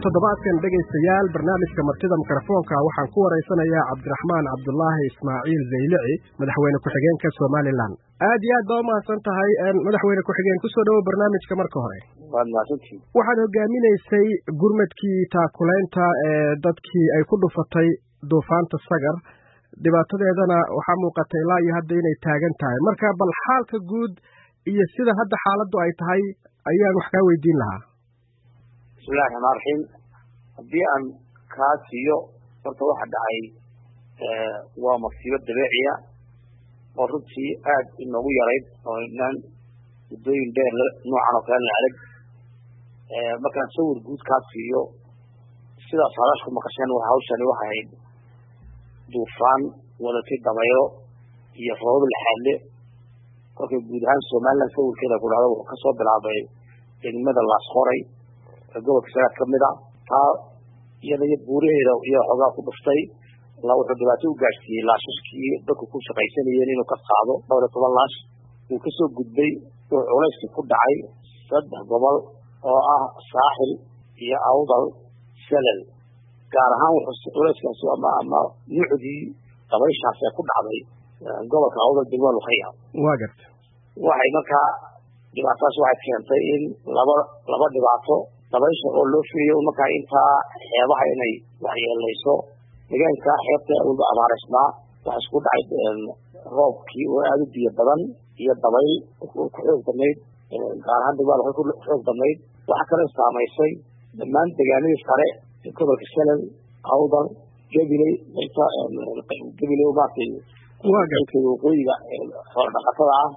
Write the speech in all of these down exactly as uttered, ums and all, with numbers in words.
toddobaadkan dhegaystayaal barnaamijka martida mikrofoonka waxaan ku wareysanayaa Cabdiraxmaan Cabdullaahi Ismaaciil Zeylici madaxweyne ku-xigeenka Somaliland aad iyo aad baa u mahadsan tahay madaxweyne ku-xigeen ku soo dhawo barnaamijka marka hore waad mahadsantihiin waxaad hogaaminaysay gurmadkii taakuleynta ee dadkii ay ku dhufatay duufaanta Sagar dhibaatadeedana waxaa muuqatay ilaa iyo hadda inay taagan tahay marka bal xaalka guud iyo sida hadda xaaladdu ay tahay ayaan wax kaa weydiin lahaa bismillahi rahmaani rahiim haddii aan kaa siiyo horta waxa dhacay waa masiibo dabeeciya oo runtii aad inoogu yarayd oo inaan muddooyin dheer noocan oo kale la arag markaan sawir guud kaa siiyo sidaas halaashku maqasheen waa hawshani waxay ahayd duufaan wadatay dabaylo iyo roobab laxaadle kolkay guud ahaan Somaliland sawirkeeda ku dhacdo wuxuu kasoo bilaabay degmada Laasqoray gobolka Sanaag ka mid ah taa iyada iyo buuraheeda iyo xogaa ku dhuftay la wuxuu dhibaato u gaarsiiyey laashashkii dadku ku shaqaysanayeen inuu ka qaado dhowr iyo toban laash uu kasoo gudbay oo culayskii ku dhacay saddex gobol oo ah Saaxil iyo Awdal Salal gaar ahaan wuxuu culayskaasi ama ama nuucdii dabayshaas ku dhacday gobolka Awdal degmada Luqaya waa gartay waxay markaa dhibaataas waxay keentay in laba laba dhibaato dabaysha oo loo fiiriyo markaa intaa xeebaha inay waxyeelayso deegaanka xeebta uu abaarisnaa waxa isku dhacay roobkii oo aad u biyo badan iyo dabayl ku xoog badnayd gaar ahaan degmada waxay ku xoog badnayd waxa kale saameysay dhammaan deegaanadii sare ee gobolka Salal Awdal Gabiley inta Gabiley maantay waa gartay waqooyiga xoolo dhaqatada ah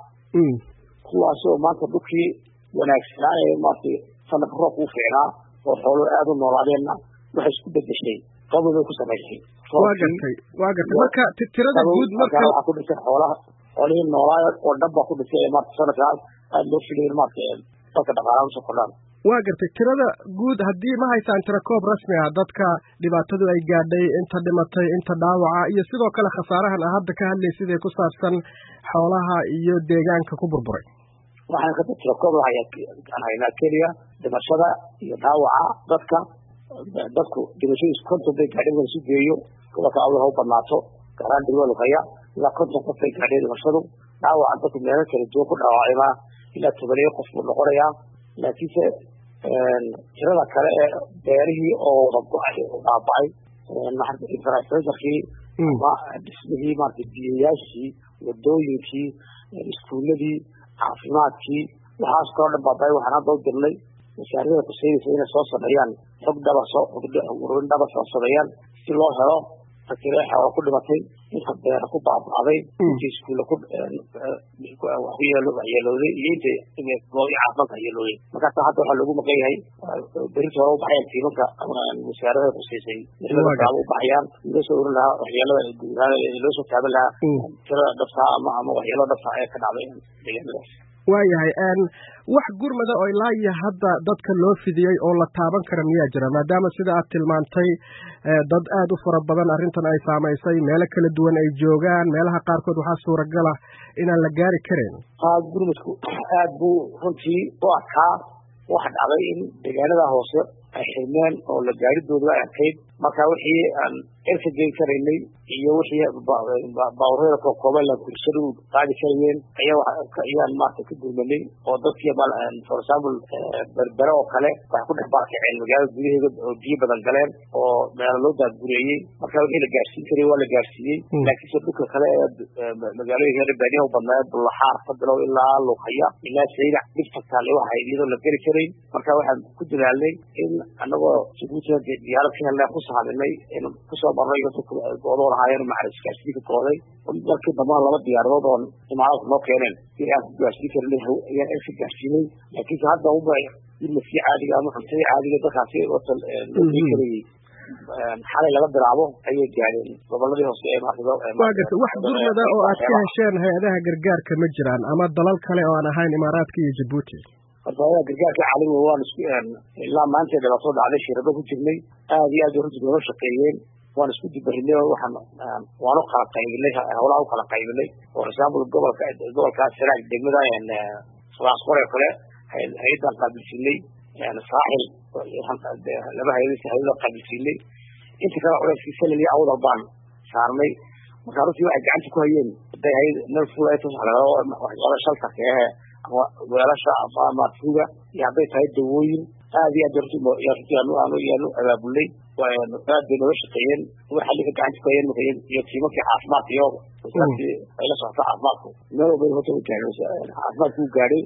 kuwaas oo maanta dhulkii wanaagsanaa ee maantay sanad roob u fiicnaa oo xoolo aad u noolaadeenna waxay isku bedeshay qabowga ku samaysay waa gartay waa gartay marka tirada guud marka waxa ku dhintay xoolaha xoolihii noolaa oo dhabba ku dhintay maanta sanadkaas aad loo filayay maanta dadka dhaqaalaha soo kordhaan waa gartay tirada guud haddii ma haysaan tira koob rasmi ah dadka dhibaatadu ay gaadhay inta dhimatay inta dhaawaca iyo sidoo kale khasaarahan ah hadda ka hadlaysid ee ku saabsan xoolaha iyo deegaanka ku burburay waxaan ka tira koob waxaan haynaa keliya dhimashada iyo dhaawaca dadka dadku dhimashadiis konton bay gaadhay in isu geeyo gobolka Awdal ha u badnaato gaar ahaan degmada Luqaya ilaa konton qof bay gaadhay dhimashadu dhaawaca dadku meelo kala duwan ku dhaawacayma ilaa toban iyo qof buu noqonayaa laakiinse tirada kale ee beerihii oo wada go-ay oo baaba'ay infrastructurekii ama dhismihii maaragtay biyayaashii wadooyinkii iskuuladii caafimaadkii waxaas kaloo dhan baaba'ay waxaan hadda u dirnay mashaariicda kuseynaysa inay soo sameeyaan xog dhaba soo ururin dhaba soo sameeyaan si loo helo fakireexa oo ku dhimatay inta beera ku baaba'day intii iskuulla ku waxyeelooday iyo inta goobi caafimaadka waxyeelooday markaasa hadda waxaa loogu maqan yahay berita hore u baxayaan tiimanka mashaariicda kuseysay u baxayaan loo soo orin lahaa waxyeelada guud ahaan loo soo taaban lahaa tirada dhabtaa ama ama waxyeelada dhabtaa ee ka dhacday deegaanadaas waayahay wax gurmada oo ilaa iyo hadda dadka loo fidiyey oo la taaban kara miyaa jira maadaama sida aad tilmaantay dad aad u fara badan arrintan ay saamaysay meelo kala duwan ay joogaan meelaha qaarkood waxaa suuragala inaan la gaari karin haa gurmadku aad buu runtii u adkaa waxa dhacday in deegaanada hoose ay xirmeen oo la gaaridooda ay arkayd marka wixii aan erka geyn karaynay iyo wixii baawareeda kookooban la kursadu qaadi karayeen ayaa ayaan maarta ka gurmanay oo dadkii for example berbere oo kale waxay ku dhex baarkaceen magaalada gudaheeda oo biyo badan galeen oo meelo loo daadgureeyey marka wixii la gaarsiin karay waa la gaarsiiyey laakiinse dhulka kale ee magaalooyinka reer baadiyaha u badnaa Bullaxaar ka bilow ilaa Luqaya ilaa Saylac dhibta kale waxay iyadoo la geli karay marka waxaan ku dadaalnay in anagoo Djibouti diyaarad ka helnay ku sahaminay in ku soo marnay goodo lahaayeen macariska gaarsiinka kooday markii dhammaan laba diyaaradood oo imaaraadku noo keeneen si aan ku gaarsiin karnay ayaan erka gaarsiinay laakiinse hadda u baahay in la sii caadiga ama cuntada caadiga dadkaasi watal xalay laga bilaabo ayay gaareen goboladii hoose ee maartay waa gartay wax gurmada oo aad ka hesheen hay'adaha gargaarka ma jiraan ama dalal kale oo aan ahayn Imaaraadka iyo Djibouti hay'adaha gargaarka caalamiga waa isku ilaa maanta dhibaato dhacday shirado ku jirnay aad iyo aad u runtii loo shaqeeyeen waan isku dibarinay waxaan waanu kala qaybinay hawlaha kala qaybinay oo example gobolka gobolka Sanaag degmada Laasqoray kale hay'adaha qaabilsanay يعني saaxil laba hay'ad hay'ad qadisiinay inta kala culays salali awda baan saarnay marka runtii waxay gacanta ku hayeen haday hay'ad nafsulayto waxyaalo shalta ee weelasha ama tuuga iyo haday tahay dawooyin aad iyo aad runtii yartiyaano aanu yaano abaabulay waa aad bay loo shaqeeyeen waxa la gacanta ku hayeen iyo tiimka caafimaadka iyo ay la socota caafimaadku meel walba hoto u gaaro caafimaadku gaaray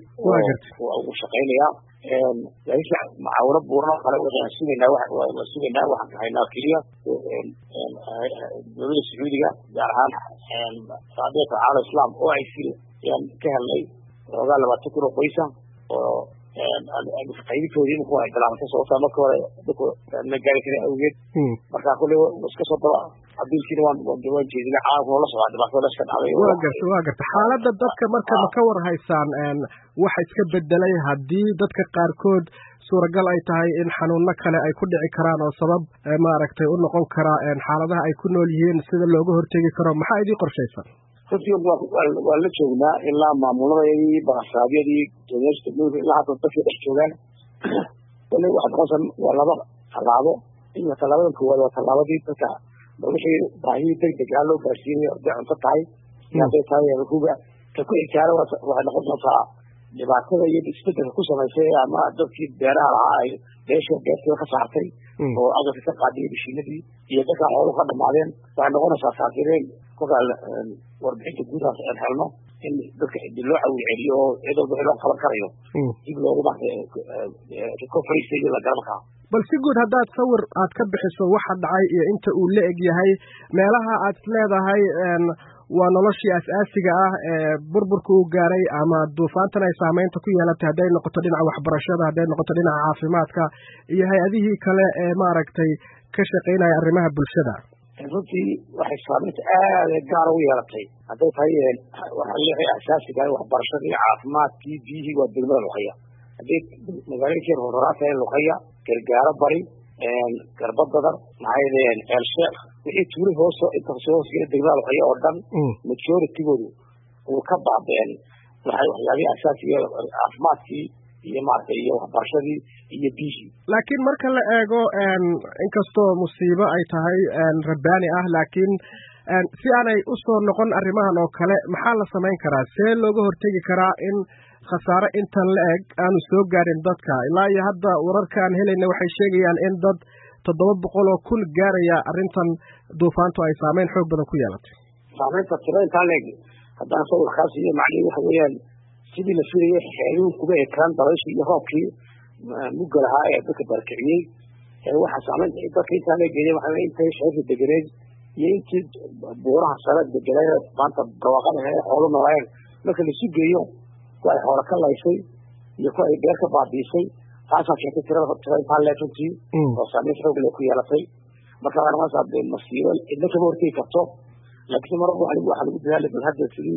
oo shaqeynaya een yaasha macaawino buurna kale waxaan suugaynaa wax suugaynaa waxaan haynaa kaliya een dawladda Sacuudiga gaar ahaan een saadiyada caalamka islaam oo ay filayaan ka helay ogaa labaatan kun oo qoysa oo een aan qaybtoodii ku ay bilaabtay sababta marka hore dadku ma gaari kareen awgeed marka kulli iska soo daba hadii waan waan jeedina caalamka la soo dhibaatada iska dhacday waa gartay waa gartay xaaladda dadka marka ma ka war haysaan een waxa iska bedelay hadii dadka qaarkood suuragal ay tahay in xanuunno kale ay ku dhici karaan oo sabab maaragtay u noqon kara een xaaladaha ay ku nool yihiin sida looga hortagi karo maxaa idin qorshaysan runtii waa la joognaa ilaa maamuladii barasaabiyadii dowladda dowladda ilaa hadda dadka dhex joogaan wali waxa qosan waa laba talaabo in talaabada koowaad waa talaabadii dadka wixii baahi degdeg ah loo gaarsiinayo cunto tahay yaday tahay ruuga ka ku xijaaro waxa noqon doontaa dhibaatada iyo isbeddelka ku samaysay ama dadkii beeraha ay beesha beerta ka saartay oo agab ka qaadiyay bishiinadii iyo dadka xoolo ka dhamaadeen waxa noqonaysaa saakireen kuwa warbixinta guud ah ee helno in dadka loo cawiliyo oo cidoo wixii loo qaban karayo dib loogu baxay recovery la garabka bal si guud haddaad sawir aad ka bixiso waxa dhacay iyo inta uu la eg yahay meelaha aad leedahay waa noloshii asaasiga ah ee burburka uu gaaray ama duufaantan ay saameynta ku yeelatay hadday noqoto dhinaca waxbarashada hadday noqoto dhinaca caafimaadka iyo hay-adihii kale ee maaragtay ka shaqaynaya arrimaha bulshada runtii waxay saameynta aad gaar u yeelatay hadday tahay waxa leeyahay asaasiga waxbarashada iyo caafimaadkii biyihii waa degmada luqaya hadday magaalooyinka horaraata ee luqaya gargaaro bari garbadada maxay leeyahay elsheekh wixii tuuri hoos inta soo hoosgeeda degmada luqaya oo dhan majority-goodu uu ka baabeen waxay waxyaabihii asaasiga caafimaadkii iyo maaragtay iyo waxbarashadii iyo biyihii laakiin marka la eego inkastoo musiibo ay tahay rabbaani ah laakiin si aanay u soo noqon arrimahan oo kale maxaa la samayn karaa see looga hortegi karaa in khasaare intan la eg aanu soo gaarin dadka ilaa iyo hadda wararka aan helayna waxay sheegayaan in dad toddoba boqol oo kun gaaraya arrintan duufaantu ay saameyn xoog badan ku yeelatay saameynta tiraintaa leeg haddaan sawirkaas iyo macnihi waxa weeyaan sidii la filayay xeeluhu kuba ekaan dabayshii iyo roobkii mugga lahaa ee dadka barakiciyey waxaa saameynta dadka intaa leegeeyay waxa weeye intay shacabka deganeed iyo intii buuraha sare deganay maanta barwaaqada ee xoolo noolaayeen marka laisu geeyo kuwa ay xoolo ka laysay iyo kuwa ay beer ka baabiisay taasaa keentay tirada tira intaa leeg runtii oo saameyn xoog leh ku yeelatay marka arrintaas dee masiibo cidna kama hortegi karto laakiin mar walba waxaa lagu dadaalay bal hadda sidii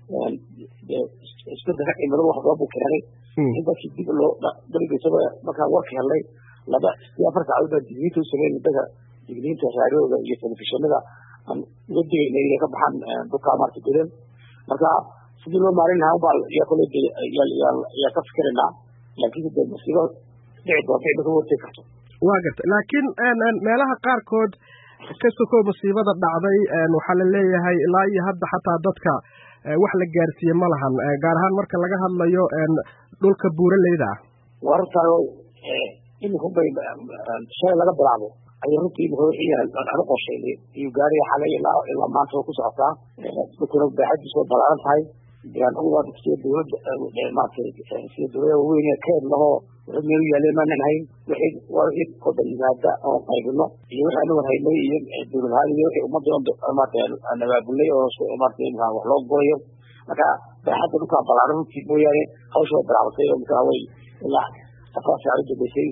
isbeddelka cimilada wax loo keenay in dadkii dib loo daligaysaba markaa warka helnay laba iyo afar saacadood baa digniinta u sameeyay dadka digniinta raadiyooda iyo telefishinada aan uga digayna inay ka baxaan dhulkaa maarta godan marka sidii loo maarin lahaa baa yaa kale yaa ka fikiraynaa laakiin dee masiibo dhici doonta cidna kama hortegi karto waa garta laakiin meelaha qaarkood ka sokow musiibada dhacday waxaa la leeyahay ilaa iyo hadda xataa dadka wax la gaarsiiye ma lahan gaar ahaan marka laga hadlayo dhulka buuraleyda ah waa runtaa imika bay shalay laga bilaabo ayay runtii imika wixii aan u qorshaynay iyo gaariga xalay ilaa ilaa maanta oo ku socotaa dadkuna baaxadiisu way ballaaran tahay deegaanadu waa sida dowladda maaragtay sida dowladda waaweyn ee keed lahoo wixii meel u yaaleen maanan hayn wixii waa wixii koda yimaada oo qaybino iyo wixii anagu haynay iyo dowladahaan iyo wixii ummadda maaragtay aan abaabulnay oo maaragtay wax loo gooyo marka baaxadda dhulkaa ballaaran runtii mooyaane hawsha way bilaabatay oo markaa way ilaa afar saac u dambeysay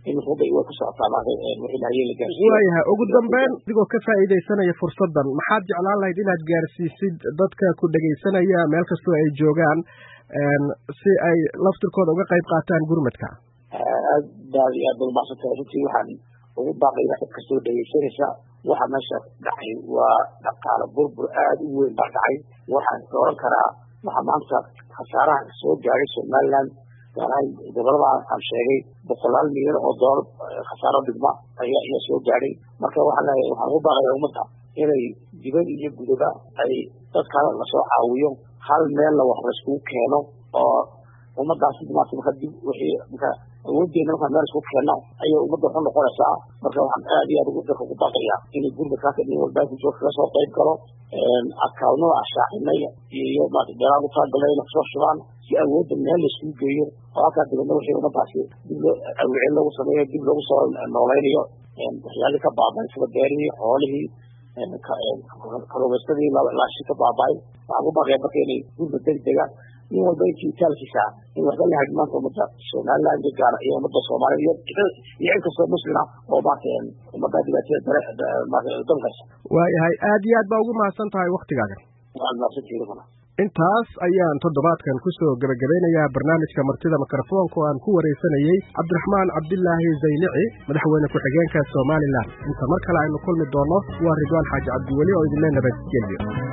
waayahay ugu dambeyn adigoo ka faa'iidaysanaya fursaddan maxaad jeclaan lahayd inaad gaarsiisid dadka ku dhegaysanaya meel kastoo ay joogaan si ay laftirkooda uga qayb qaataan gurmadka aad baad iyo aad baad umahadsantahay runtii waxaan ugu baaqaya cid kastoo dhegaysanaysa waxa meesha dhacay waa dhaqaale burbur aad u weyn baa dhacay waxaan oran karaa waxa maanta khasaaraha soo gaaray somaliland gaarahay gobolada aan sheegay boqolaal milyan oo doolar khasaaro dhigma ayaa ayaa soo gaadhay marka waxaan leeyahay waxaan ugu baaqayaa ummadda inay dibad iyo gudaba ay dadka lasoo caawiyo hal meel la wax laiskugu keeno oo ummadaasi maanta marka dib wixii marka awoodeena marka meel isku keeno ayay ummadda waxu noqonaysaa marka waxaan aad iyo aad ugu dadka ku baaqayaa inay gurmadkaasi nin walba ku joog kaga soo qayb galo akawnada ashaacinay iyo maanta beeraha u talagalay inay kusoo shubaan si awoodda meel laiskugu geeyo oo halkaa dibadna wixii ummadaasi dib loo awicin lagu sameeyo dib lagu soo noolaynayo waxyaalihii ka baabay sida beerihii xoolihii kalluumaysadii laashi ka baabay waxaan ku baaqaya marka inay gurmad degdega nin walba intii itaalkiisa in waxba la hadhi maanta ummadda somaliland gaar iyo ummadda soomaaliya iyo iyo in kastoo muslima oo maanta ummadda dhibaatada dalkaysa waayahay aad iyo aad baa ugu mahadsan tahay waktigaagan waan mahadsantihiin intaas ayaan toddobaadkan kusoo gabagabeynayaa barnaamijka martida mikrofoonka oo aan ku wareysanayey cabdiraxmaan cabdilaahi zaynici madaxweyne ku-xigeenka somalilan inta mar kale aynu kulmi doono waa ridwaan xaaji cabdiweli oo idinle nabadgelyo